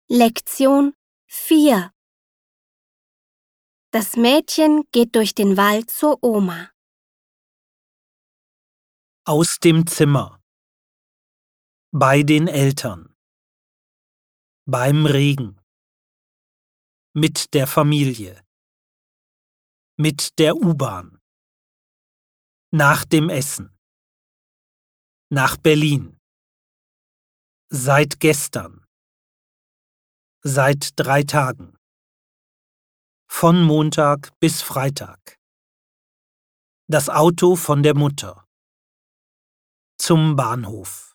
Lektion 4. Das Mädchen geht durch den Wald zur Oma. Aus dem Zimmer. Bei den Eltern. Beim Regen. Mit der Familie. Mit der U-Bahn. Nach dem Essen. Nach Berlin. Seit gestern. Seit 3 Tagen. Von Montag bis Freitag. Das Auto von der Mutter. Zum Bahnhof.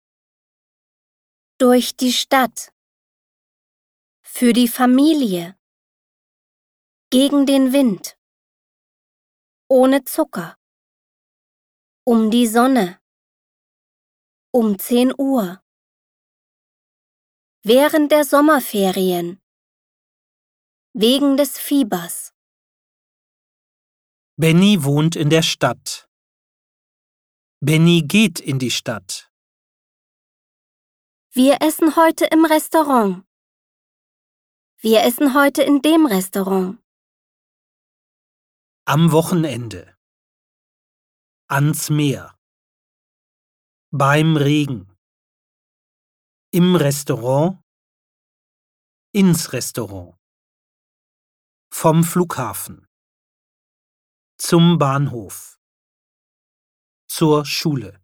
Durch die Stadt. Für die Familie. Gegen den Wind. Ohne Zucker. Um die Sonne. Um 10 Uhr. Während der Sommerferien. Wegen des Fiebers. Benny wohnt in der Stadt. Benny geht in die Stadt. Wir essen heute im Restaurant. Wir essen heute in dem Restaurant. Am Wochenende. Ans Meer. Beim Regen. Im Restaurant. Ins Restaurant. Vom Flughafen. Zum Bahnhof. Zur Schule.